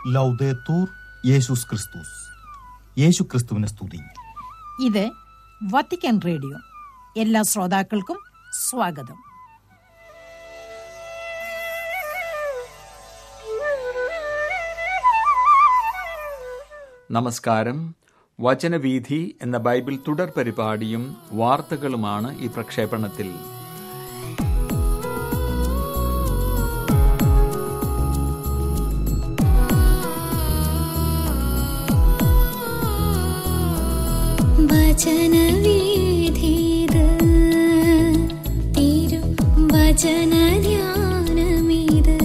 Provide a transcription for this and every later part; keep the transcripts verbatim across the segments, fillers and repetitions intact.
ലൗദേത്തൂർ യേശുസ് ക്രിസ്തുസ്. യേശു ക്രിസ്തുവിനെ സ്തുതി. ഇത് വത്തിക്കാൻ റേഡിയോ. എല്ലാ ശ്രോതാക്കൾക്കും സ്വാഗതം. നമസ്കാരം. വചനവീഥി എന്ന ബൈബിൾ തുടർ പരിപാടിയും വാർത്തകളുമാണ് ഈ പ്രക്ഷേപണത്തിൽ. വചനവീഥിത് തിരു വചനധ്യാനമിത്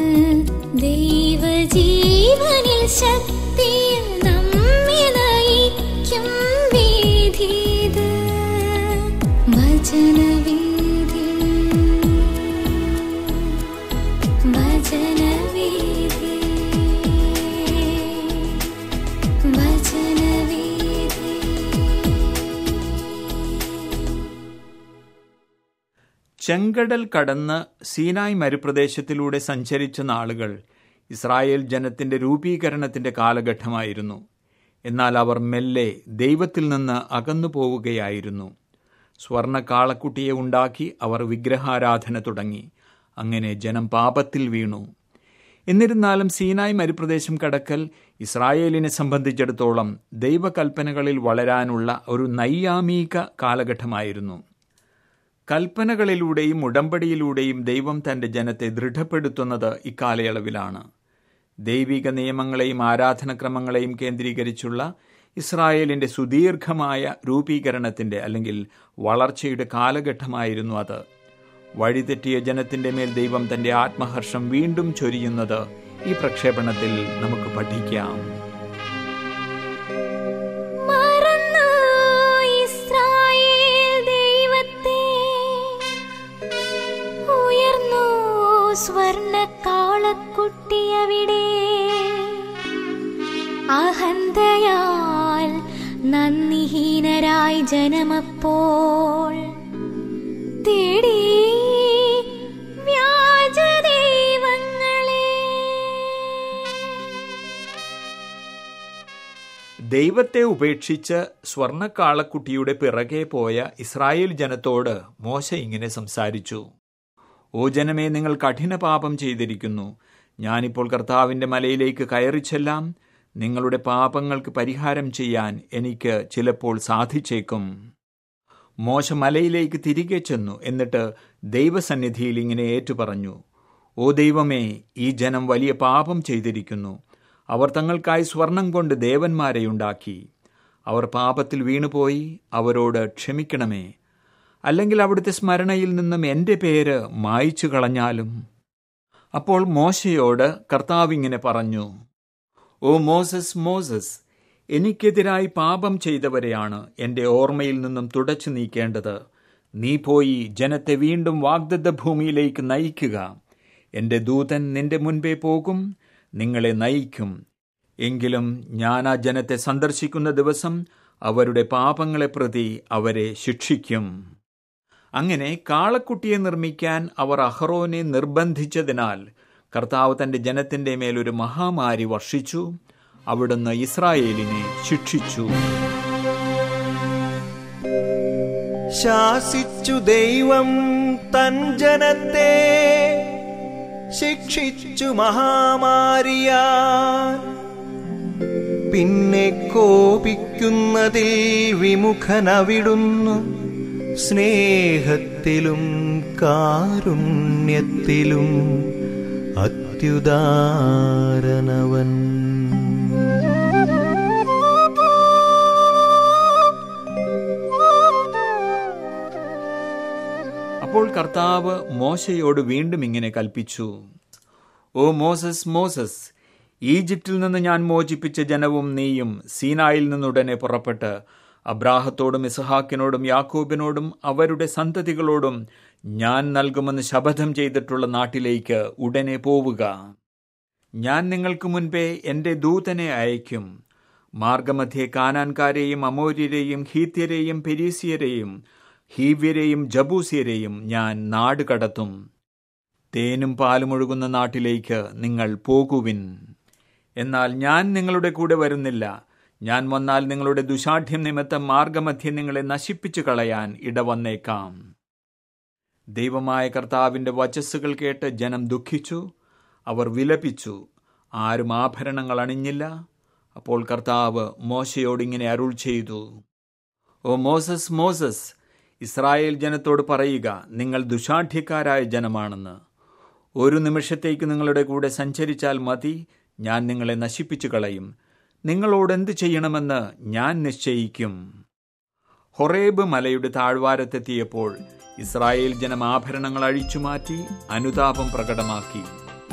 ദൈവജീവനിൽ ശക്തിയിൽ നമ്മെ നയിക്കും വീഥിത് വചനവീഥി വചനവീഥി വചനവീഥി. ചെങ്കടൽ കടന്ന് സീനായ് മരുപ്രദേശത്തിലൂടെ സഞ്ചരിച്ച നാളുകൾ ഇസ്രായേൽ ജനത്തിന്റെ രൂപീകരണത്തിന്റെ കാലഘട്ടമായിരുന്നു. എന്നാൽ അവർ മെല്ലെ ദൈവത്തിൽ നിന്ന് അകന്നു പോവുകയായിരുന്നു. സ്വർണ്ണ കാളക്കുട്ടിയെ ഉണ്ടാക്കി അവർ വിഗ്രഹാരാധന തുടങ്ങി. അങ്ങനെ ജനം പാപത്തിൽ വീണു. എന്നിരുന്നാലും സീനായ് മരുപ്രദേശം കടക്കൽ ഇസ്രായേലിനെ സംബന്ധിച്ചിടത്തോളം ദൈവകൽപ്പനകളിൽ വളരാനുള്ള ഒരു നൈയാമിക കാലഘട്ടമായിരുന്നു. കൽപ്പനകളിലൂടെയും ഉടമ്പടിയിലൂടെയും ദൈവം തന്റെ ജനത്തെ ദൃഢപ്പെടുത്തുന്നത് ഇക്കാലയളവിലാണ്. ദൈവിക നിയമങ്ങളെയും ആരാധനക്രമങ്ങളെയും കേന്ദ്രീകരിച്ചുള്ള ഇസ്രായേലിന്റെ സുദീർഘമായ രൂപീകരണത്തിന്റെ അല്ലെങ്കിൽ വളർച്ചയുടെ കാലഘട്ടമായിരുന്നു അത്. വഴിതെറ്റിയ ജനത്തിന്റെ മേൽ ദൈവം തന്റെ ആത്മഹർഷം വീണ്ടും ചൊരിയുന്നത് ഈ പ്രക്ഷേപണത്തിൽ നമുക്ക് പഠിക്കാം. സ്വർണ്ണ കാളക്കുട്ടിയവിടെ അഹന്തയാൽ നന്ദിഹീനരായി ജനമപ്പോൾ തേടി വ്യാജദൈവങ്ങളെ. ദൈവത്തെ ഉപേക്ഷിച്ച് സ്വർണ്ണക്കാളക്കുട്ടിയുടെ പിറകെ പോയ ഇസ്രായേൽ ജനത്തോട് മോശ ഇങ്ങനെ സംസാരിച്ചു. ഓ ജനമേ, നിങ്ങൾ കഠിന പാപം ചെയ്തിരിക്കുന്നു. ഞാനിപ്പോൾ കർത്താവിൻ്റെ മലയിലേക്ക് കയറി ചെല്ലാം. നിങ്ങളുടെ പാപങ്ങൾക്ക് പരിഹാരം ചെയ്യാൻ എനിക്ക് ചിലപ്പോൾ സാധിച്ചേക്കും. മോശ മലയിലേക്ക് തിരികെ ചെന്നു. എന്നിട്ട് ദൈവസന്നിധിയിൽ ഇങ്ങനെ ഏറ്റുപറഞ്ഞു: ഓ ദൈവമേ, ഈ ജനം വലിയ പാപം ചെയ്തിരിക്കുന്നു. അവർ തങ്ങൾക്കായി സ്വർണം കൊണ്ട് ദേവന്മാരെ ഉണ്ടാക്കി. അവർ പാപത്തിൽ വീണുപോയി. അവരോട് ക്ഷമിക്കണമേ. അല്ലെങ്കിൽ അവിടുത്തെ സ്മരണയിൽ നിന്നും എൻ്റെ പേര് മായ്ച്ചു കളഞ്ഞാലും. അപ്പോൾ മോശയോട് കർത്താവ് ഇങ്ങനെ പറഞ്ഞു: ഓ മോസസ്, മോസസ്, എനിക്കെതിരായി പാപം ചെയ്തവരെയാണ് എൻ്റെ ഓർമ്മയിൽ നിന്നും തുടച്ചു നീക്കേണ്ടത്. നീ പോയി ജനത്തെ വീണ്ടും വാഗ്ദത്ത ഭൂമിയിലേക്ക് നയിക്കുക. എൻ്റെ ദൂതൻ നിന്റെ മുൻപേ പോകും, നിങ്ങളെ നയിക്കും. എങ്കിലും ഞാൻ ആ ജനത്തെ സന്ദർശിക്കുന്ന ദിവസം അവരുടെ പാപങ്ങളെ പ്രതി അവരെ ശിക്ഷിക്കും. അങ്ങനെ കാളക്കുട്ടിയെ നിർമ്മിക്കാൻ അവർ അഹറോനെ നിർബന്ധിച്ചതിനാൽ കർത്താവ് തന്റെ ജനത്തിന്റെ മേലൊരു മഹാമാരി വർഷിച്ചു. അവിടുന്ന് ഇസ്രായേലിനെ ശിക്ഷിച്ചു. ശാസിച്ചു ദൈവം തൻ ജനത്തെ, ശിക്ഷിച്ചു മഹാമാരിയാൽ. പിന്നെ കോപിക്കുന്നതിൽ വിമുഖനവിടുന്നു. സ്നേഹത്തിലും കാരുണ്യത്തിലും അത്യുദാരനവൻ. അപ്പോൾ കർത്താവ് മോശയോട് വീണ്ടും ഇങ്ങനെ കൽപ്പിച്ചു: ഓ മോസസ്, മോസസ്, ഈജിപ്തിൽ നിന്ന് ഞാൻ മോചിപ്പിച്ച ജനവും നീയും സീനായിൽ നിന്നുടനെ പുറപ്പെട്ട് അബ്രാഹത്തോടും ഇസ്ഹാക്കിനോടും യാക്കോബിനോടും അവരുടെ സന്തതികളോടും ഞാൻ നൽകുമെന്ന് ശപഥം ചെയ്തിട്ടുള്ള നാട്ടിലേക്ക് ഉടനെ പോവുക. ഞാൻ നിങ്ങൾക്ക് മുൻപേ എൻ്റെ ദൂതനെ അയക്കും. മാർഗമധ്യേ കാനാൻകാരെയും അമോര്യരെയും ഹീത്യരെയും പെരീസിയരെയും ഹീവ്യരെയും ജബൂസ്യരെയും ഞാൻ നാട് കടത്തും. തേനും പാലും ഒഴുകുന്ന നാട്ടിലേക്ക് നിങ്ങൾ പോകുവിൻ. എന്നാൽ ഞാൻ നിങ്ങളുടെ കൂടെ വരുന്നില്ല. ഞാൻ വന്നാൽ നിങ്ങളുടെ ദുശാഠ്യം നിമിത്തം മാർഗമധ്യം നിങ്ങളെ നശിപ്പിച്ചു കളയാൻ ഇടവന്നേക്കാം. ദൈവമായ കർത്താവിൻ്റെ വചസ്സുകൾ കേട്ട് ജനം ദുഃഖിച്ചു, അവർ വിലപിച്ചു. ആരും ആഭരണങ്ങൾ അണിഞ്ഞില്ല. അപ്പോൾ കർത്താവ് മോശയോടിങ്ങനെ അരുൾ ചെയ്തു: ഓ മോസസ്, മോസസ്, ഇസ്രായേൽ ജനത്തോട് പറയുക, നിങ്ങൾ ദുശാഠ്യക്കാരായ ജനമാണെന്ന്. ഒരു നിമിഷത്തേക്ക് നിങ്ങളുടെ കൂടെ സഞ്ചരിച്ചാൽ മതി, ഞാൻ നിങ്ങളെ നശിപ്പിച്ചു കളയും. നിങ്ങളോട് എന്ത് ചെയ്യണമെന്ന് ഞാൻ നിശ്ചയിക്കും. ഹൊറേബ് മലയുടെ താഴ്വാരത്തെത്തിയപ്പോൾ ഇസ്രായേൽ ജനം ആഭരണങ്ങൾ അഴിച്ചുമാറ്റി അനുതാപം പ്രകടമാക്കി.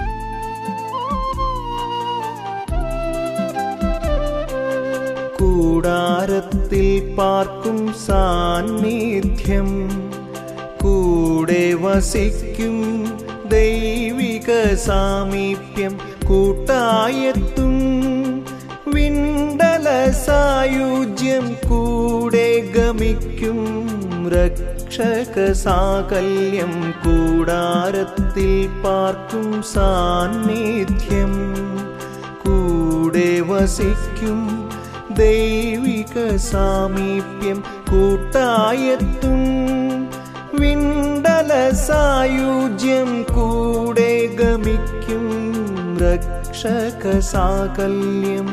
കൂടാരത്തിൽ പാർക്കും സാന്നിധ്യം, കൂടെ വസിക്കും ദൈവിക സാമീപ്യം, കൂട്ടായെത്തും വിണ്ടല സായുജ്യം, കൂടെ ഗമിക്കും രക്ഷക സാകല്യം. കൂടാരത്തിൽ പാർക്കും സാന്നിധ്യം, കൂടെ വസിക്കും ദൈവിക സാമീപ്യം, കൂട്ടായെത്തും വിണ്ടല സായുജ്യം, കൂടെ ഗമിക്കും രക്ഷക സാകല്യം.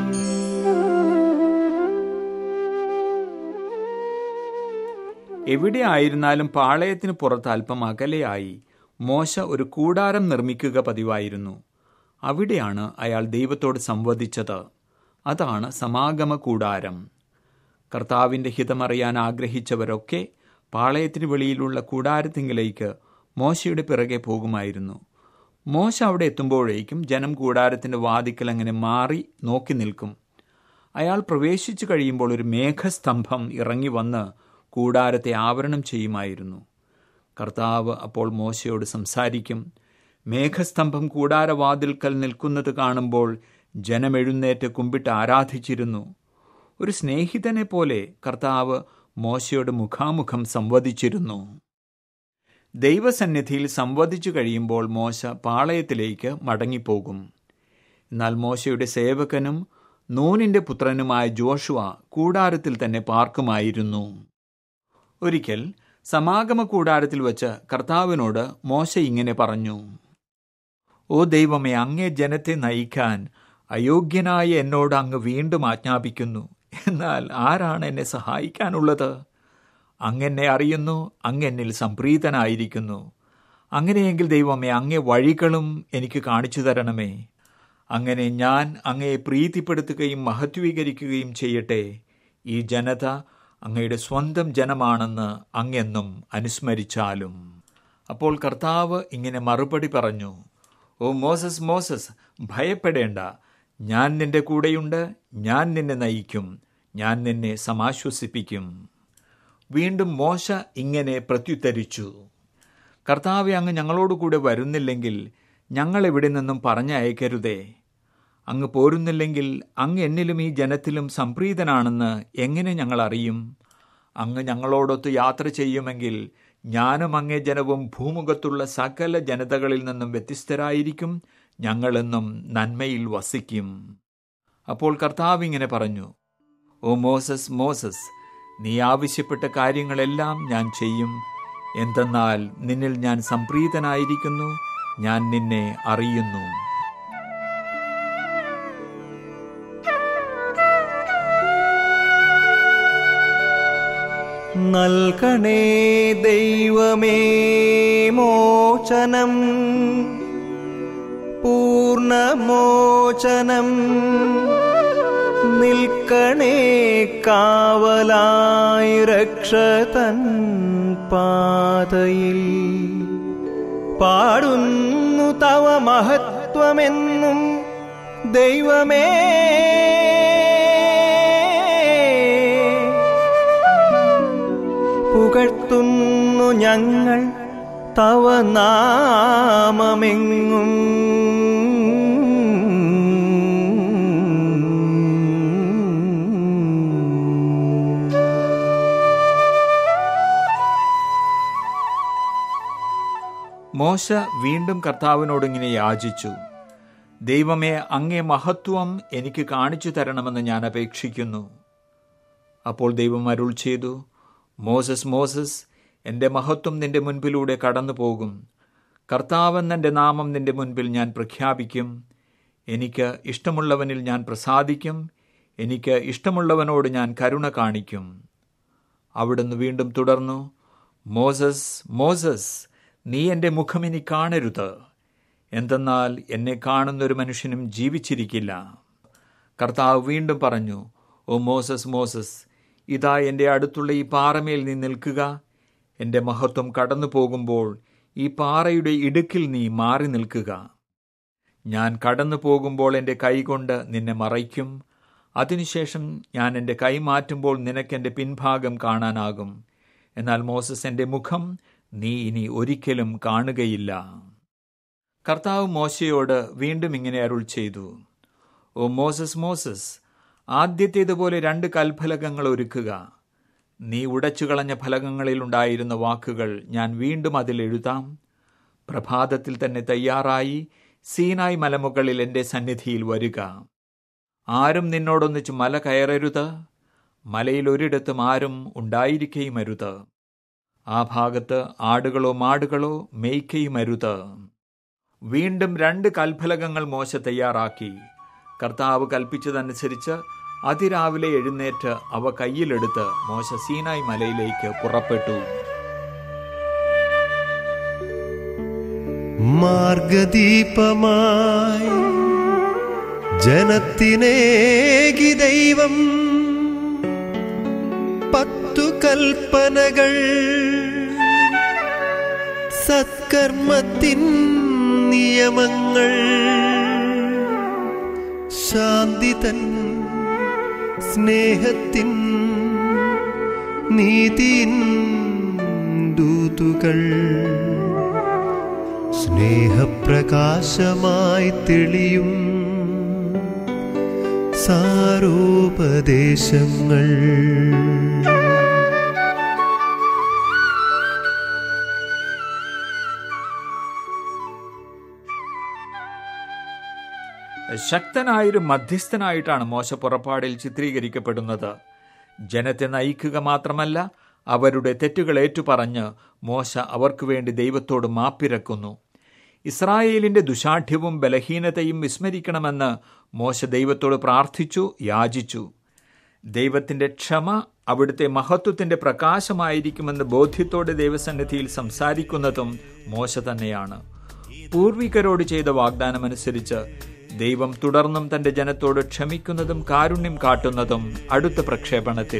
എവിടെ ആയിരുന്നാലും പാളയത്തിന് പുറത്ത് അല്പം അകലെയായി മോശ ഒരു കൂടാരം നിർമ്മിക്കുക പതിവായിരുന്നു. അവിടെയാണ് അയാൾ ദൈവത്തോട് സംവദിച്ചത്. അതാണ് സമാഗമ കൂടാരം. കർത്താവിൻ്റെ ഹിതമറിയാൻ ആഗ്രഹിച്ചവരൊക്കെ പാളയത്തിന് വെളിയിലുള്ള കൂടാരത്തിങ്കിലേക്ക് മോശയുടെ പിറകെ പോകുമായിരുന്നു. മോശ അവിടെ എത്തുമ്പോഴേക്കും ജനം കൂടാരത്തിൻ്റെ വാതിക്കൽ അങ്ങനെ മാറി നോക്കി നിൽക്കും. അയാൾ പ്രവേശിച്ചു കഴിയുമ്പോൾ ഒരു മേഘസ്തംഭം ഇറങ്ങി വന്ന് കൂടാരത്തെ ആവരണം ചെയ്യുമായിരുന്നു. കർത്താവ് അപ്പോൾ മോശയോട് സംസാരിക്കും. മേഘസ്തംഭം കൂടാരവാതിൽക്കൽ നിൽക്കുന്നത് കാണുമ്പോൾ ജനം എഴുന്നേറ്റ് കുമ്പിട്ട് ആരാധിച്ചിരുന്നു. ഒരു സ്നേഹിതനെ പോലെ കർത്താവ് മോശയോട് മുഖാമുഖം സംവദിച്ചിരുന്നു. ദൈവസന്നിധിയിൽ സംവദിച്ചു കഴിയുമ്പോൾ മോശ പാളയത്തിലേക്ക് മടങ്ങിപ്പോകും. എന്നാൽ മോശയുടെ സേവകനും നൂനിൻ്റെ പുത്രനുമായ ജോഷുവ കൂടാരത്തിൽ തന്നെ പാർക്കുമായിരുന്നു. ഒരിക്കൽ സമാഗമ കൂടാരത്തിൽ വച്ച് കർത്താവിനോട് മോശ ഇങ്ങനെ പറഞ്ഞു: ഓ ദൈവമേ, അങ്ങേ ജനത്തെ നയിക്കാൻ അയോഗ്യനായ എന്നോട് അങ്ങ് വീണ്ടും ആജ്ഞാപിക്കുന്നു. എന്നാൽ ആരാണ് എന്നെ സഹായിക്കാനുള്ളത്? അങ്ങെന്നെ അറിയുന്നു, അങ്ങെന്നിൽ സംപ്രീതനായിരിക്കുന്നു. അങ്ങനെയെങ്കിൽ ദൈവമേ, അങ്ങേ വഴികളും എനിക്ക് കാണിച്ചു തരണമേ. അങ്ങനെ ഞാൻ അങ്ങയെ പ്രീതിപ്പെടുത്തുകയും മഹത്വീകരിക്കുകയും ചെയ്യട്ടെ. ഈ ജനത അങ്ങയുടെ സ്വന്തം ജനമാണെന്ന് അങ്ങെന്നും അനുസ്മരിച്ചാലും. അപ്പോൾ കർത്താവ് ഇങ്ങനെ മറുപടി പറഞ്ഞു: ഓ മോസസ്, മോസസ്, ഭയപ്പെടേണ്ട. ഞാൻ നിന്റെ കൂടെയുണ്ട്. ഞാൻ നിന്നെ നയിക്കും. ഞാൻ നിന്നെ സമാശ്വസിപ്പിക്കും. വീണ്ടും മോശ ഇങ്ങനെ പ്രത്യുത്തരിച്ചു: കർത്താവെ, അങ്ങ് ഞങ്ങളോടുകൂടെ വരുന്നില്ലെങ്കിൽ ഞങ്ങൾ എവിടെ നിന്നും പറഞ്ഞയക്കരുതേ. അങ്ങ് പോരുന്നില്ലെങ്കിൽ അങ്ങ് എന്നിലും ഈ ജനത്തിലും സംപ്രീതനാണെന്ന് എങ്ങനെ ഞങ്ങൾ അറിയും? അങ്ങ് ഞങ്ങളോടൊത്ത് യാത്ര ചെയ്യുമെങ്കിൽ ഞാനും അങ്ങേ ജനവും ഭൂമുഖത്തുള്ള സകല ജനതകളിൽ നിന്നും വ്യത്യസ്തരായിരിക്കും. ഞങ്ങളെന്നും നന്മയിൽ വസിക്കും. അപ്പോൾ കർത്താവ് ഇങ്ങനെ പറഞ്ഞു: ഓ മോസസ്, മോസസ്, നീ ആവശ്യപ്പെട്ട കാര്യങ്ങളെല്ലാം ഞാൻ ചെയ്യും. എന്തെന്നാൽ നിന്നിൽ ഞാൻ സംപ്രീതനായിരിക്കുന്നു. ഞാൻ നിന്നെ അറിയുന്നു. നൽകണേ ദൈവമേ മോചനം, പൂർണ്ണമോചനം. നിൽക്കണേ കാവലായി രക്ഷതൻ പാതയിൽ. പാടുന്നു തവ മഹത്വമെന്നും ദൈവമേ. പുകഴ്ത്തുന്നു ഞങ്ങൾ തവ നാമമെങ്ങും. മോശ വീണ്ടും കർത്താവിനോടിങ്ങനെ യാചിച്ചു: ദൈവമേ, അങ്ങേ മഹത്വം എനിക്ക് കാണിച്ചു തരണമെന്ന് ഞാൻ അപേക്ഷിക്കുന്നു. അപ്പോൾ ദൈവം അരുൾ ചെയ്തു, മോസസ്, മോസസ്, എൻ്റെ മഹത്വം നിന്റെ മുൻപിലൂടെ കടന്നു പോകും. കർത്താവെന്നെൻ്റെ നാമം നിന്റെ മുൻപിൽ ഞാൻ പ്രഖ്യാപിക്കും. എനിക്ക് ഇഷ്ടമുള്ളവനിൽ ഞാൻ പ്രസാദിക്കും. എനിക്ക് ഇഷ്ടമുള്ളവനോട് ഞാൻ കരുണ കാണിക്കും. അവിടുന്ന് വീണ്ടും തുടർന്നു, മോസസ്, മോസസ്, നീ എൻ്റെ മുഖം ഇനി കാണരുത്. എന്തെന്നാൽ എന്നെ കാണുന്നൊരു മനുഷ്യനും ജീവിച്ചിരിക്കില്ല. കർത്താവ് വീണ്ടും പറഞ്ഞു, ഓ മോസസ്, മോസസ്, ഇതാ എൻ്റെ അടുത്തുള്ള ഈ പാറമേൽ നീ നിൽക്കുക. എൻ്റെ മഹത്വം കടന്നു പോകുമ്പോൾ ഈ പാറയുടെ ഇടുക്കിൽ നീ മാറി നിൽക്കുക. ഞാൻ കടന്നു പോകുമ്പോൾ എൻ്റെ കൈകൊണ്ട് നിന്നെ മറയ്ക്കും. അതിനുശേഷം ഞാൻ എൻ്റെ കൈ മാറ്റുമ്പോൾ നിനക്കെൻ്റെ പിൻഭാഗം കാണാനാകും. എന്നാൽ മോസസ്, എൻ്റെ മുഖം നീ ഇനി ഒരിക്കലും കാണുകയില്ല. കർത്താവ് മോശയോട് വീണ്ടും ഇങ്ങനെ അരുൾ ചെയ്തു, ഓ മോസസ്, മോസസ്, ആദ്യത്തേതുപോലെ രണ്ട് കൽഫലകങ്ങൾ ഒരുക്കുക. നീ ഉടച്ചുകളഞ്ഞ ഫലകങ്ങളിലുണ്ടായിരുന്ന വാക്കുകൾ ഞാൻ വീണ്ടും അതിൽ എഴുതാം. പ്രഭാതത്തിൽ തന്നെ തയ്യാറായി സീനായ് മലമുകളിൽ എൻ്റെ സന്നിധിയിൽ വരിക. ആരും നിന്നോടൊന്നിച്ച് മല കയറരുത്. മലയിൽ ഒരിടത്തും ആരും ഉണ്ടായിരിക്കുകയും അരുത്. ആ ഭാഗത്ത് ആടുകളോ മാടുകളോ മേയ്ക്കുകയും അരുത്. വീണ്ടും രണ്ട് കൽഫലകങ്ങൾ മോശ തയ്യാറാക്കി. കർത്താവ് കൽപ്പിച്ചതനുസരിച്ച് അതിരാവിലെ എഴുന്നേറ്റ് അവ കയ്യിലെടുത്ത് മോശ സീനായ് മലയിലേക്ക് പുറപ്പെട്ടു. മാർഗദീപമായി ജനത്തിനേകി ദൈവം പത്തു കൽപ്പനകൾ, സത്കർമ്മത്തിൻ നിയമങ്ങൾ, ശാന്തി തൻ സ്നേഹത്തിൻ നീതിൻ ദൂതുകൾ, സ്നേഹപ്രകാശമായി തെളിയും സാരോപദേശങ്ങൾ. ശക്തനായൊരു മധ്യസ്ഥനായിട്ടാണ് മോശ പുറപ്പാടിൽ ചിത്രീകരിക്കപ്പെടുന്നത്. ജനത്തെ നയിക്കുക മാത്രമല്ല, അവരുടെ തെറ്റുകൾ ഏറ്റുപറഞ്ഞ് മോശ അവർക്ക് വേണ്ടി ദൈവത്തോട് മാപ്പിരക്കുന്നു. ഇസ്രായേലിന്റെ ദുശാഠ്യവും ബലഹീനതയും വിസ്മരിക്കണമെന്ന് മോശ ദൈവത്തോട് പ്രാർത്ഥിച്ചു, യാചിച്ചു. ദൈവത്തിന്റെ ക്ഷമ അവിടുത്തെ മഹത്വത്തിന്റെ പ്രകാശമായിരിക്കുമെന്ന് ബോധ്യത്തോടെ ദൈവസന്നിധിയിൽ സംസാരിക്കുന്നതും മോശ തന്നെയാണ്. പൂർവികരോട് ചെയ്ത വാഗ്ദാനമനുസരിച്ച് ദൈവം തുടർന്നും തന്റെ ജനത്തോട് ക്ഷമിക്കുന്നതും കാരുണ്യം കാട്ടുന്നതും അടുത്ത പ്രക്ഷേപണത്തിൽ.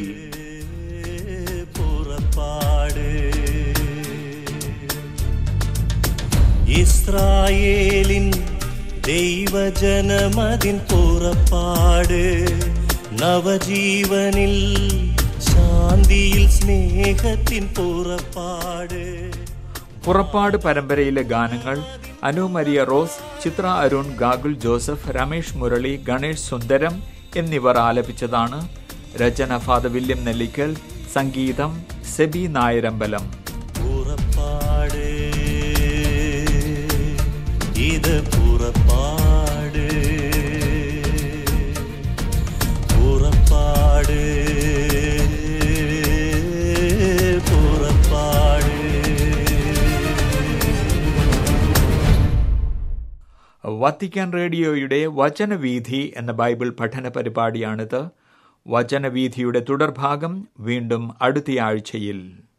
ഇസ്രായേലിൻ ദൈവജനമതിൻ പുറപ്പാട്, നവജീവനിൽ ശാന്തിയിൽ സ്നേഹത്തിൻ പുറപ്പാട്. പുറപ്പാട് പരമ്പരയിലെ ഗാനങ്ങൾ Anu Maria Rose, Chithra Arun, Gagul Joseph, Ramesh Murali, Ganesh Sundaram എന്നിവർ ആലപിച്ചതാണ്. രചന ഫാദർ വില്യം നെല്ലിക്കൽ, സംഗീതം സെബി നായരമ്പലം. പുറപ്പാട്, ഇത് പുറപ്പാട്, പുറപ്പാട്, പുറപ്പാട്. വത്തിക്കാൻ റേഡിയോയുടെ വചനവീഥി എന്ന ബൈബിൾ പഠന പരിപാടിയാണിത്. വചനവീഥിയുടെ തുടർഭാഗം വീണ്ടും അടുത്തയാഴ്ചയിൽ.